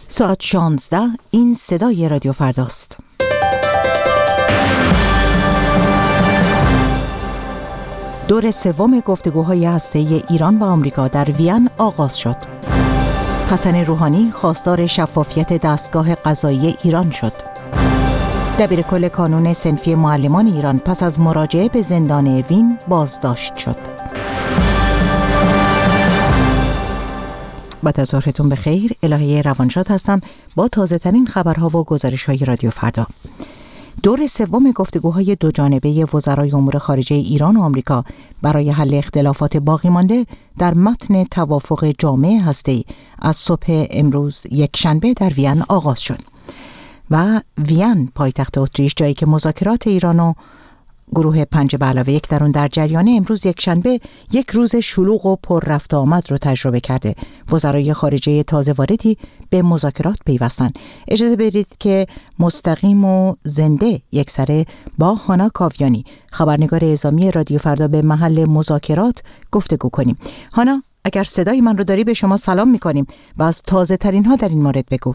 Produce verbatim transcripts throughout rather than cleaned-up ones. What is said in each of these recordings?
ساعت شانزده، این صدای رادیو فرداست. دور سوم گفتگوهای هسته‌ای ایران و آمریکا در وین آغاز شد. حسن روحانی خواستار شفافیت دستگاه قضایی ایران شد. دبیرکل کانون صنفی معلمان ایران پس از مراجعه به زندان وین بازداشت شد. بعد از ظهرتون بخیر، الهه روانشاد هستم با تازه ترین خبرها و گزارش های رادیو فردا. دور سوم گفتگوهای دو جانبه وزرای امور خارجه ایران و آمریکا برای حل اختلافات باقی مانده در متن توافق جامع هسته‌ای از صبح امروز یک شنبه در وین آغاز شد و وین پایتخت اتریش، جایی که مذاکرات ایران و گروه پنج به علاوه یک در اون در جریان، امروز یک شنبه یک روز شلوغ و پر رفت آمد رو تجربه کرده. وزرای خارجه تازه واردی به مذاکرات پیوستند. اجازه بدید که مستقیم و زنده یکسره با هانا کاویانی، خبرنگار اعزامی رادیو فردا، به محل مذاکرات گفتگو کنیم. هانا، اگر صدای من رو داری به شما سلام میکنیم و از تازه ترین ها در این مورد بگو.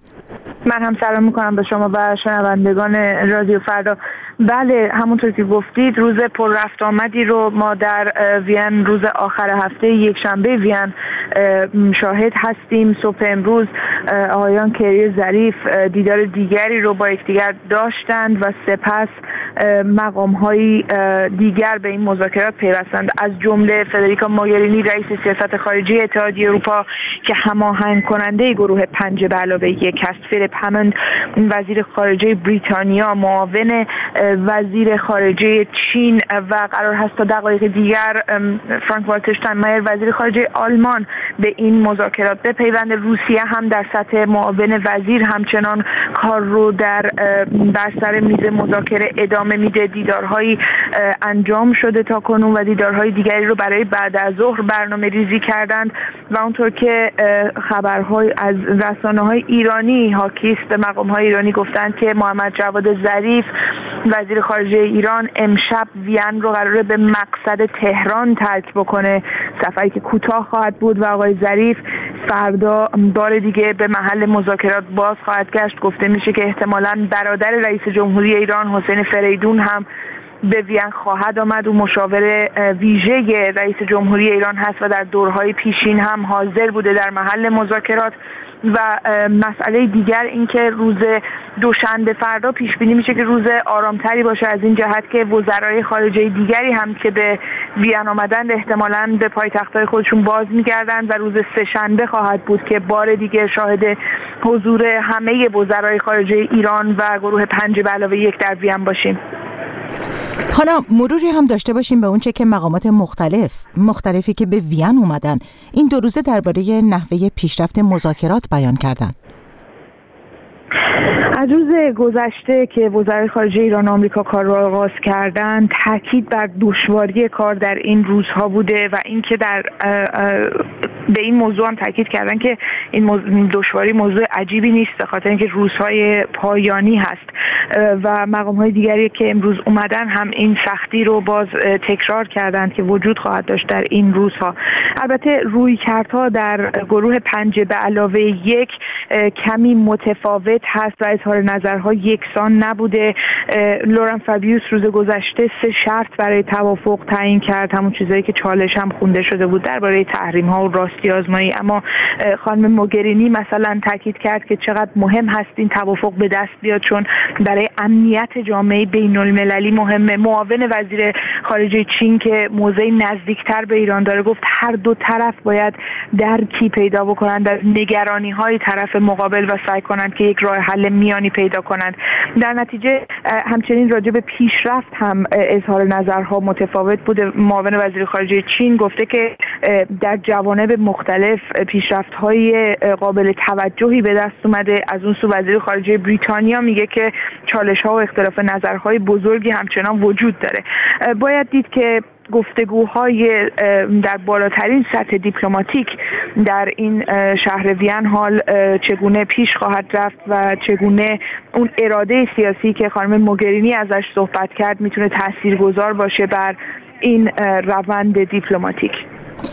من هم سلام میکنم به شما و شنوندگان رادیو فردا. بله، همونطور که گفتید روز پر رفت آمدی رو ما در وین، روز آخر هفته یک شنبه وین شاهد هستیم. صبح امروز آقایان کری ظریف دیدار دیگری رو با یکدیگر داشتند و سپس مقام‌های دیگر به این مذاکرات پیوستند، از جمله فدریکا موگرینی رئیس سیاست خارجی اتحادیه اروپا که هماهنگ کننده گروه پنج به علاوه یک است، فیلیپ هموند وزیر خارجه بریتانیا، معاون وزیر خارجه چین و قرار هست تا دقایق دیگر فرانک والتر شتاینمایر وزیر خارجه آلمان به این مذاکرات بپیوند. روسیه هم در سطح معاون وزیر همچنان کار رو در بر سر میز مذاکره ادامه میده. دیدارهایی انجام شده تا کنون و دیدارهای دیگری رو برای بعد از ظهر برنامه ریزی کردند و اونطور که خبرهای از رسانه‌های ایرانی حاکی است، مقام‌های ایرانی گفتند که محمد جواد ظریف وزیر خارجه ایران امشب وین رو قراره به مقصد تهران ترک بکنه، سفری که کوتاه خواهد بود و آقای ظریف فردا بار دیگه به محل مذاکرات باز خواهد گشت. گفته میشه که احتمالاً برادر رئیس جمهوری ایران حسین فریدون هم به وین خواهد آمد و مشاور ویژه رئیس جمهوری ایران هست و در دورهای پیشین هم حاضر بوده در محل مذاکرات. و مسئله دیگر این که روز دوشنبه فردا پیش بینی میشه که روز آرامتری باشه، از این جهت که وزرای خارجه دیگری هم که به وین آمدند احتمالاً به پایتخت‌های خودشون باز میگردند و روز سه‌شنبه خواهد بود که بار دیگه شاهد حضور همه وزرای خارجه ایران و گروه پنج به علاوه یک در وین باشیم. حالا مروری هم داشته باشیم به اونچه که مقامات مختلف مختلفی که به وین اومدن این دو روزه درباره نحوه پیشرفت مذاکرات بیان کردن. از روز گذشته که وزرای خارجه ایران و آمریکا کار را آغاز کردند، تاکید بر دشواری کار در این روزها بوده و اینکه در به این موضوع هم تاکید کردن که این دشواری موضوع عجیبی نیست، به خاطر اینکه روزهای پایانی هست و مقام‌های دیگری که امروز اومدن هم این سختی رو باز تکرار کردند که وجود خواهد داشت در این روزها. البته رویکردها در گروه پنج به علاوه یک کمی متفاوت هست و اظهار نظرها یکسان نبوده. لورن فابیوس روز گذشته سه شرط برای توافق تعیین کرد، همون چیزایی که چالش هم خونده شده بود درباره تحریم ها و راستی آزمایی. اما خانم موگرینی مثلا تاکید کرد که چقدر مهم هست این توافق به دست بیاد، چون برای امنیت جامعه بین المللی مهمه. معاون وزیر خارجه چین که موضع نزدیکتر به ایران داره گفت هر دو طرف باید درکی پیدا بکنند در نگرانی های طرف مقابل و سعی کنند که یک راه حل میانی پیدا کنند. در نتیجه همچنین راجع به پیشرفت هم اظهار نظرها متفاوت بوده. معاون وزیر خارجه چین گفته که در جوانب مختلف پیشرفت‌های قابل توجهی به دست اومده. از اون سو وزیر خارجه بریتانیا میگه که چالش‌ها و اختلاف نظرهای بزرگی همچنان وجود داره. باید دید که گفتگوهای در بالاترین سطح دیپلماتیک در این شهر وین حال چگونه پیش خواهد رفت و چگونه اون اراده سیاسی که خانم موگرینی ازش صحبت کرد میتونه تاثیرگذار باشه بر این روند دیپلماتیک.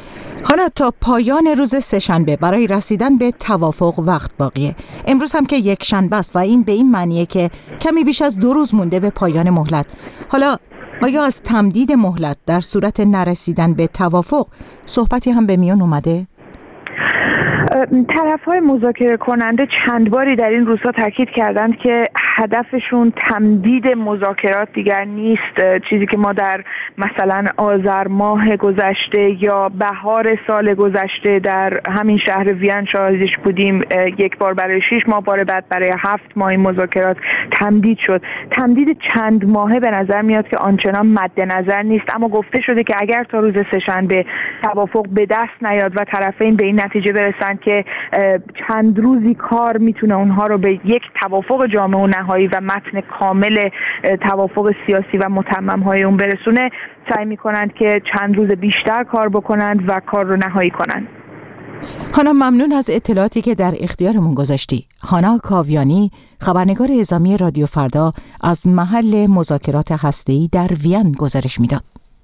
حالا تا پایان روز سه‌شنبه برای رسیدن به توافق وقت باقیه. امروز هم که یک شنبه است و این به این معنیه که کمی بیش از دو روز مونده به پایان مهلت. حالا آیا از تمدید مهلت در صورت نرسیدن به توافق صحبتی هم به میان اومده؟ طرف‌های مذاکره کننده چند باری در این روزها تاکید کردند که هدفشون تمدید مذاکرات دیگر نیست، چیزی که ما در مثلا آذر ماه گذشته یا بهار سال گذشته در همین شهر وین شاهدش بودیم. یک بار برای شش ماه، بار بعد برای هفت ماه مذاکرات تمدید شد. تمدید چند ماهه به نظر میاد که آنچنان مد نظر نیست، اما گفته شده که اگر تا روز سه‌شنبه توافق به دست نیاد و طرفین به این نتیجه برسن که چند روزی کار میتونه اونها رو به یک توافق جامع و نهایی و متن کامل توافق سیاسی و متمم های اون برسونه، سعی میکنند که چند روز بیشتر کار بکنند و کار رو نهایی کنند. هانا، ممنون از اطلاعاتی که در اختیارمون گذاشتی. هانا کاویانی، خبرنگار اعزامی رادیو فردا، از محل مذاکرات هسته‌ای در وین گزارش میداد.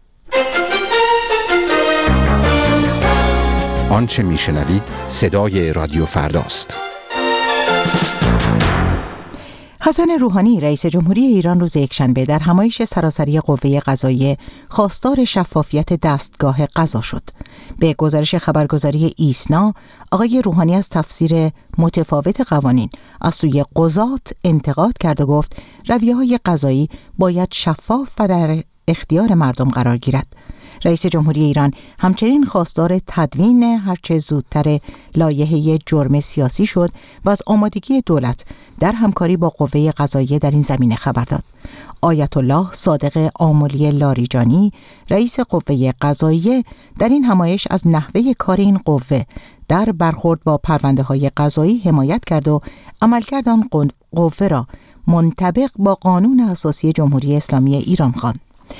آنچه میشنوید صدای رادیو فرداست. حسن روحانی، رئیس جمهوری ایران، روز یکشنبه در همایش سراسری قوه قضاییه خواستار شفافیت دستگاه قضا شد. به گزارش خبرگزاری ایسنا، آقای روحانی از تفسیر متفاوت قوانین از سوی قضات انتقاد کرد و گفت رویه‌های قضایی باید شفاف و در اختیار مردم قرار گیرد. رئیس جمهوری ایران همچنین خواستار تدوین هرچه زودتر لایحه جرم سیاسی شد و از آمادگی دولت در همکاری با قوه قضاییه در این زمینه خبر داد. آیت الله صادق آملی لاریجانی، رئیس قوه قضاییه، در این همایش از نحوه کار این قوه در برخورد با پرونده های قضایی حمایت کرد و عملکرد آن قوه را منطبق با قانون اساسی جمهوری اسلامی ایران خواند.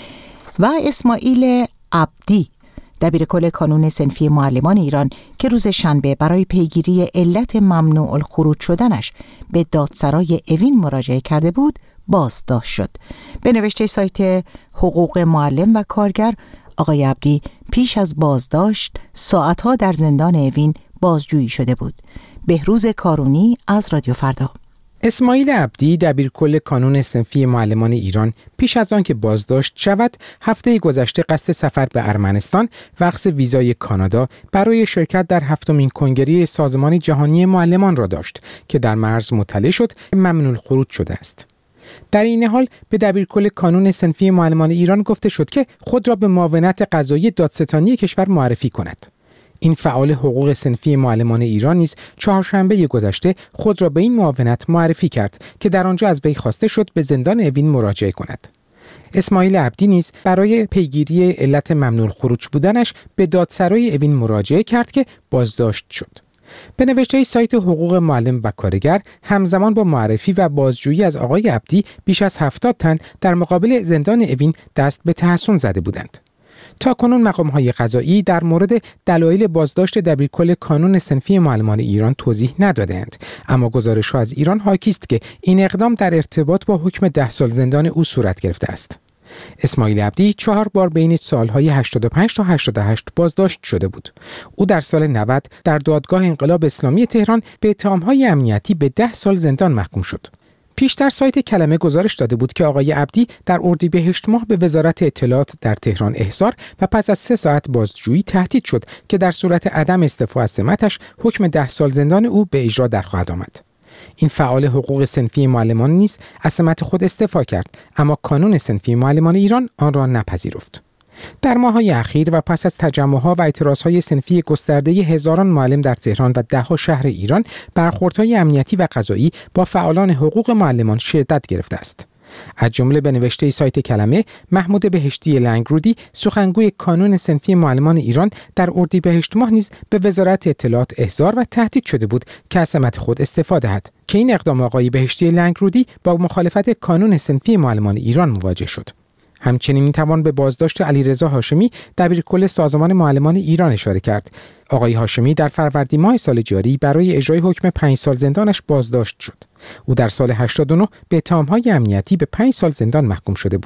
و اسماعیل عبدی، دبیرکل کانون صنفی معلمان ایران، که روز شنبه برای پیگیری علت ممنوع الخروج شدنش به دادسرای اوین مراجعه کرده بود، بازداشت شد. به نوشته سایت حقوق معلم و کارگر، آقای عبدی پیش از بازداشت ساعتها در زندان اوین بازجویی شده بود. بهروز کارونی از رادیو فردا. اسماعیل عبدی، دبیرکل کانون صنفی معلمان ایران، پیش از آن که بازداشت شود هفته گذشته قصد سفر به ارمنستان و اخذ ویزای کانادا برای شرکت در هفتمین کنگره سازمان جهانی معلمان را داشت که در مرز مطلع شد ممنوع الخروج شده است. در این حال به دبیرکل کانون صنفی معلمان ایران گفته شد که خود را به معاونت قضایی دادستانی کشور معرفی کند. این فعال حقوق صنفی معلمان ایران نیز چهارشنبه گذشته خود را به این معاونت معرفی کرد که در آنجا از وی خواسته شد به زندان اوین مراجعه کند. اسماعیل عبدی نیز برای پیگیری علت ممنوع الخروج بودنش به دادسرای اوین مراجعه کرد که بازداشت شد. به نوشته سایت حقوق معلم و کارگر، همزمان با معرفی و بازجویی از آقای عبدی بیش از هفتاد تن در مقابل زندان اوین دست به تحصن زده بودند. تاکنون مقام‌های قضایی در مورد دلایل بازداشت دبیرکل کانون صنفی معلمان ایران توضیح ندادند، اما گزارش‌ها از ایران حاکی است که این اقدام در ارتباط با حکم ده سال زندان او صورت گرفته است. اسماعیل عبدی چهار بار بین سالهای هشتاد و پنج تا هشتاد و هشت بازداشت شده بود. او در سال نود در دادگاه انقلاب اسلامی تهران به اتهام‌های امنیتی به ده سال زندان محکوم شد. پیشتر سایت کلمه گزارش داده بود که آقای عبدی در اردیبهشت ماه به وزارت اطلاعات در تهران احضار و پس از سه ساعت بازجویی تهدید شد که در صورت عدم استعفا از سمتش حکم ده سال زندان او به اجرا در خواهد آمد. این فعال حقوق صنفی معلمان نیز از سمت خود استعفا کرد، اما کانون صنفی معلمان ایران آن را نپذیرفت. در ماه‌های اخیر و پس از تجمع‌ها و اعتراض‌های صنفی گسترده هزاران معلم در تهران و ده‌ها شهر ایران، برخوردهای امنیتی و قضایی با فعالان حقوق معلمان شدت گرفته است. از جمله به نوشته سایت کلمه، محمود بهشتی لنگرودی، سخنگوی کانون صنفی معلمان ایران، در اردیبهشت ماه نیز به وزارت اطلاعات احضار و تهدید شده بود که از سمت خود استعفا دهد که این اقدام آقای بهشتی لنگرودی با مخالفت کانون صنفی معلمان ایران مواجه شد. همچنین میتوان به بازداشت علیرضا هاشمی، دبیرکل سازمان معلمان ایران اشاره کرد. آقای هاشمی در فروردین ماه سال جاری برای اجرای حکم پنج سال زندانش بازداشت شد. او در سال هشتاد و نه به اتهام‌های امنیتی به پنج سال زندان محکوم شده بود.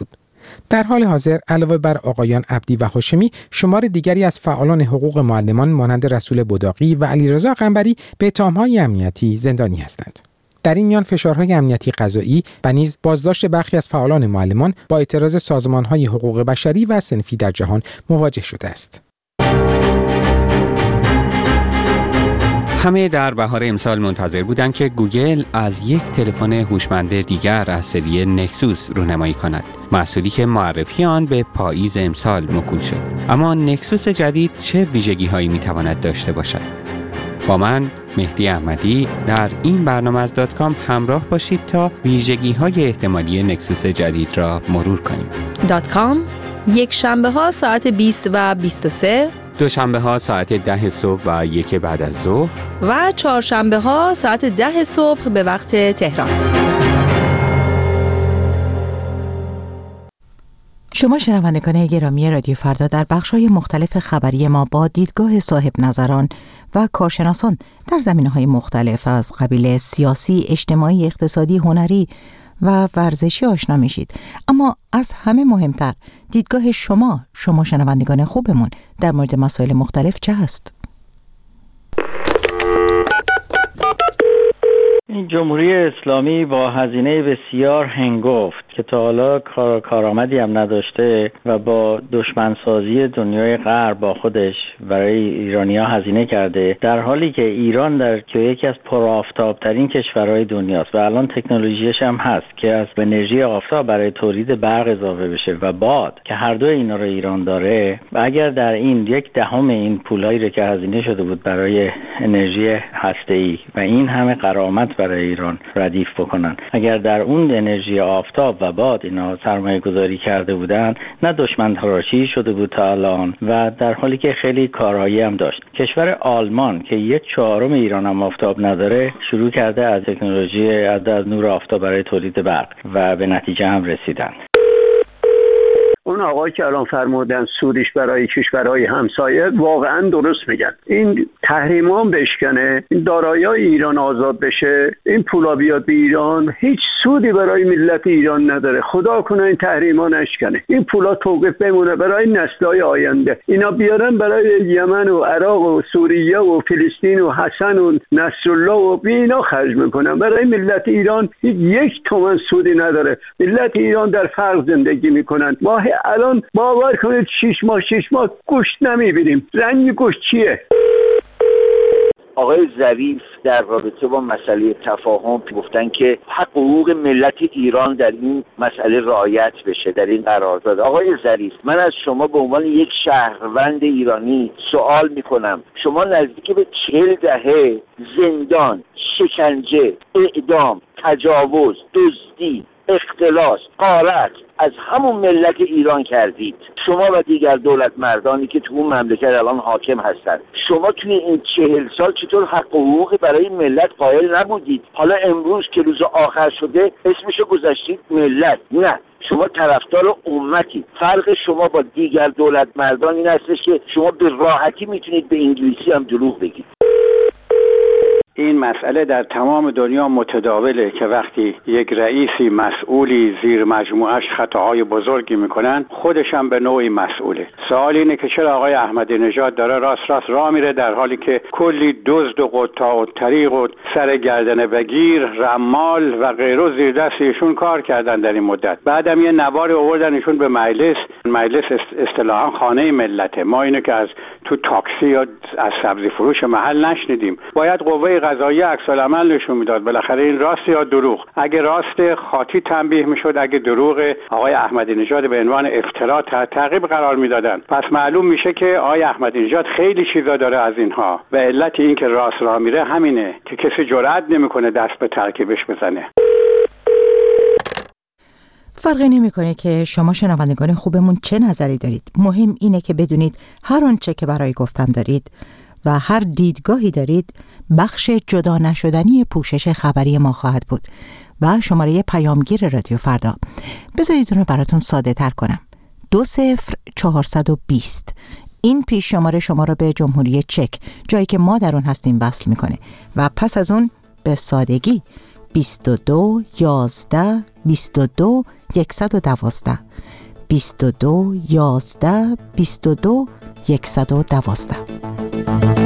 در حال حاضر علاوه بر آقایان عبدی و هاشمی، شمار دیگری از فعالان حقوق معلمان مانند رسول بداقی و علیرضا قنبری به اتهام‌های امنیتی زندانی هستند. در این میان فشارهای امنیتی قضایی و نیز بازداشت برخی از فعالان معلمان با اعتراض سازمان‌های حقوق بشری و صنفی در جهان مواجه شده است. همه در بهار امسال منتظر بودند که گوگل از یک تلفن هوشمند دیگر از سری نکسوس رونمایی کند، محصولی که معرفی آن به پاییز امسال موکول شد. اما نکسوس جدید چه ویژگی‌هایی می‌تواند داشته باشد؟ با من مهدی احمدی در این برنامه از دات کام همراه باشید تا ویژگی‌های احتمالی نکسوس جدید را مرور کنیم. دات کام یک شنبه ها ساعت بیست و بیست و سه، دوشنبه ها ساعت ده صبح و یک بعد از ظهر و چهارشنبه ها ساعت ده صبح به وقت تهران. شما شنوندگان گرامی رادیو فردا در بخش‌های مختلف خبری ما با دیدگاه صاحب نظران و کارشناسان در زمینه‌های مختلف از قبیل سیاسی، اجتماعی، اقتصادی، هنری و ورزشی آشنا میشید. اما از همه مهمتر دیدگاه شما شما شنوندگان خوبمون در مورد مسائل مختلف چه هست؟ این جمهوری اسلامی با هزینه بسیار هنگفت که تا حالا کار کارآمدی هم نداشته و با دشمنسازی دنیای غرب با خودش برای ایرانی‌ها هزینه کرده، در حالی که ایران در که یکی از پرآفتاب‌ترین کشورهای دنیاست و الان تکنولوژیش هم هست که از انرژی آفتاب برای تولید برق اضافه بشه و باد که هر دو اینا رو ایران داره، و اگر در این یک دهم این پولایی رو که هزینه شده بود برای انرژی هسته‌ای و این همه غرامت برای ایران ردیف بکنن، اگر در اون انرژی آفتاب و باد اینا سرمایه گذاری کرده بودن، نه دشمن تراشی شده بود تا الان و در حالی که خیلی کارهایی هم داشت. کشور آلمان که یک چهارم ایران هم آفتاب نداره، شروع کرده از تکنولوژی از نور آفتاب برای تولید برق و به نتیجه هم رسیدن. اون آقایی که الان فرمودن سودش برای کشورهای همسایه واقعا درست میگن. این تحریمان بشکنه، این دارایی‌های ایران آزاد بشه، این پولا بیاد به ایران، هیچ سودی برای ملت ایران نداره. خدا کنه این تحریمان نشکنه، این پولا توقف بمونه برای نسل‌های آینده. اینا بیارن برای یمن و عراق و سوریه و فلسطین و حسن و نصرالله و اینا خرج میکنن. برای ملت ایران هیچ یک تومن سودی نداره. ملت ایران در فقر زندگی میکنن. ما الان باور کنید شش ماه شش ماه گوشت نمیبینیم. رنگ گوشت چیه؟ آقای ظریف در رابطه با مسئله تفاهم گفتن که حق حقوق ملت ایران در این مسئله رعایت بشه در این قرارداد. آقای ظریف، من از شما به عنوان یک شهروند ایرانی سوال میکنم، شما نزدیک به چهل دهه زندان، شکنجه، اعدام، تجاوز، دزدی، اختلاس، غارت از همون ملت ایران کردید، شما و دیگر دولت مردانی که تو اون مملکت الان حاکم هستند. شما توی این چهل سال چطور حق و حقوق برای ملت قائل نبودید؟ حالا امروز که روز آخر شده اسمشو گذاشتید ملت. نه، شما طرفدار امتی. فرق شما با دیگر دولت مردان این هستش که شما به راحتی میتونید به انگلیسی هم دروغ بگید. این مسئله در تمام دنیا متداوله که وقتی یک رئیسی مسئولی زیر مجموعش خطاهای بزرگی میکنن، خودش هم به نوعی مسئوله. سوال اینه که چرا آقای احمدی نژاد داره راست راست راه میره در حالی که کلی دزد و قطاع و طریق و سر گردن بگیر، رمال و غیره زیر دست ایشون کار کردن در این مدت. بعدم یه نواری آوردن ایشون به مجلس. مجلس اصطلاحاً خانه ملته. ما اینو که از تو تاکسی یا از سبزی فروش محل نشنیدیم. باید قوه قضاییه عکس العمل نشون میداد. بالاخره این راست یا دروغ؟ اگه راست خاطی تنبیه میشد، اگه دروغ آقای احمدی نژاد به عنوان افترا تحت تعقیب قرار میدادن. پس معلوم میشه که آقای احمدی نژاد خیلی چیزا داره از اینها و علت این که راست راه میره همینه که کسی جرئت نمیکنه دست به ترکیبش بزنه. فرقی نمیکنه که شما شنوندگان خوبمون چه نظری دارید. مهم اینه که بدونید هر آنچه که برای گفتن دارید و هر دیدگاهی دارید بخش جدا نشدنی پوشش خبری ما خواهد بود. و شماره پیامگیر رادیو فردا، بذارید اون رو براتون ساده تر کنم، دو صفر چهارصد و بیست. این پیش شماره شما رو به جمهوری چک، جایی که ما در اون هستیم، وصل میکنه و پس از اون به سادگی بیست و دو یازده بیست و دو صفر یک یک دو. بیست و دو یازده بیست و دو صفر یک یک دو.